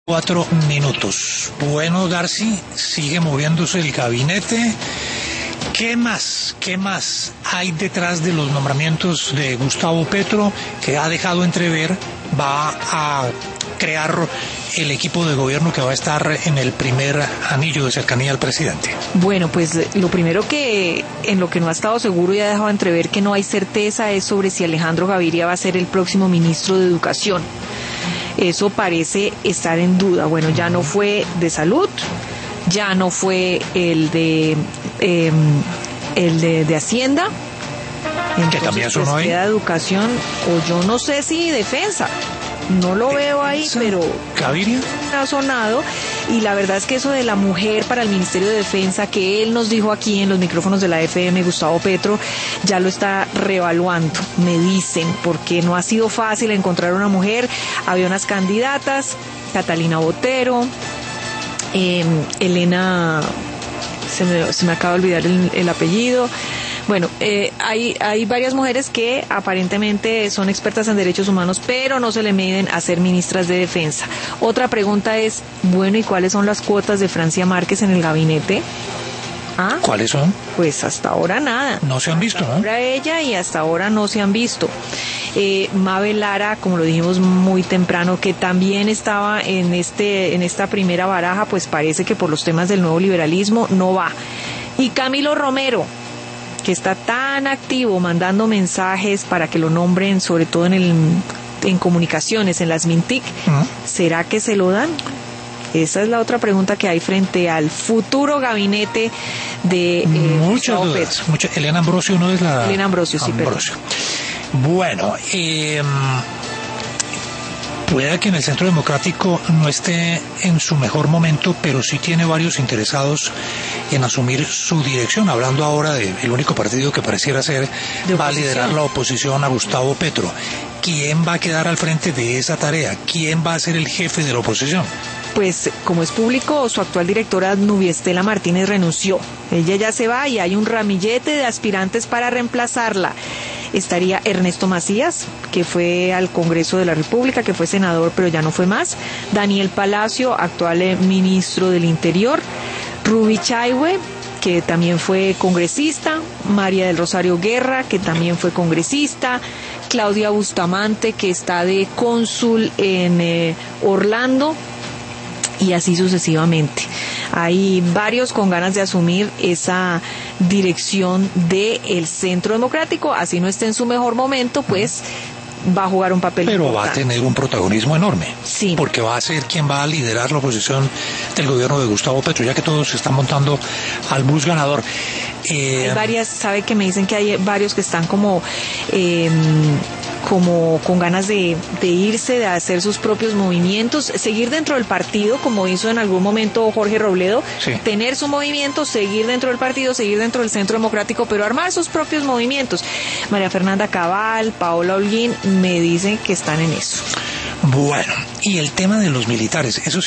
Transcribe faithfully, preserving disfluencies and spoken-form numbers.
Cuatro minutos. Bueno, Darcy, sigue moviéndose el gabinete. ¿Qué más? ¿Qué más hay detrás de los nombramientos de Gustavo Petro, que ha dejado entrever va a crear el equipo de gobierno que va a estar en el primer anillo de cercanía al presidente? Bueno, pues lo primero que en lo que no ha estado seguro y ha dejado entrever que no hay certeza es sobre si Alejandro Gaviria va a ser el próximo ministro de Educación. Eso parece estar en duda. Bueno, ya no fue de salud, ya no fue el de eh, el de, de Hacienda. Entonces, que también sonó pues, ahí. queda educación, o yo no sé si defensa. No lo veo ahí, pero ¿Gaviria? Ha sonado. Y la verdad es que eso de la mujer para el Ministerio de Defensa, que él nos dijo aquí en los micrófonos de la F M, Gustavo Petro, ya lo está reevaluando, me dicen, porque no ha sido fácil encontrar una mujer. Había unas candidatas, Catalina Botero, eh, Elena, se me, se me acaba de olvidar el, el apellido. Bueno, eh, hay, hay varias mujeres que aparentemente son expertas en derechos humanos, pero no se le miden a ser ministras de defensa. Otra pregunta es, bueno, ¿y cuáles son las cuotas de Francia Márquez en el gabinete? ¿Ah? ¿Cuáles son? Pues hasta ahora nada. No se han visto, ¿no? Ahora ella y hasta ahora no se han visto. Eh, Mabel Lara, como lo dijimos muy temprano, que también estaba en este, en esta primera baraja, pues parece que por los temas del nuevo liberalismo no va. Y Camilo Romero, que está tan activo mandando mensajes para que lo nombren, sobre todo en el en comunicaciones, en las Mintic, ¿Mm? ¿será que se lo dan? Esa es la otra pregunta que hay frente al futuro gabinete de eh, muchas Gustavo dudas. Petro. Mucha, Elena Ambrosio no es la... Elena Ambrosio, sí, Ambrosio. Bueno, eh, puede que en el Centro Democrático no esté en su mejor momento, pero sí tiene varios interesados en asumir su dirección. Hablando ahora del único partido que pareciera ser va a liderar la oposición a Gustavo Petro. ¿Quién va a quedar al frente de esa tarea? ¿Quién va a ser el jefe de la oposición? Pues, como es público, su actual directora Nubia Estela Martínez renunció. Ella ya se va y hay un ramillete de aspirantes para reemplazarla. Estaría Ernesto Macías, que fue al Congreso de la República, que fue senador, pero ya no fue más. Daniel Palacio, actual ministro del Interior. Ruby Chaiwe, que también fue congresista. María del Rosario Guerra, que también fue congresista. Claudia Bustamante, que está de cónsul en eh, Orlando. Y así sucesivamente. Hay varios con ganas de asumir esa dirección del Centro Democrático, así no esté en su mejor momento, pues va a jugar un papel Pero importante. va a tener un protagonismo enorme. Sí. Porque va a ser quien va a liderar la oposición del gobierno de Gustavo Petro, ya que todos se están montando al bus ganador. Eh, hay varias, sabe que me dicen que hay varios que están como... Eh, como con ganas de, de irse, de hacer sus propios movimientos, seguir dentro del partido, como hizo en algún momento Jorge Robledo, sí. Tener su movimiento, seguir dentro del partido, seguir dentro del Centro Democrático, pero armar sus propios movimientos. María Fernanda Cabal, Paola Holguín, me dicen que están en eso. Bueno, y el tema de los militares, eso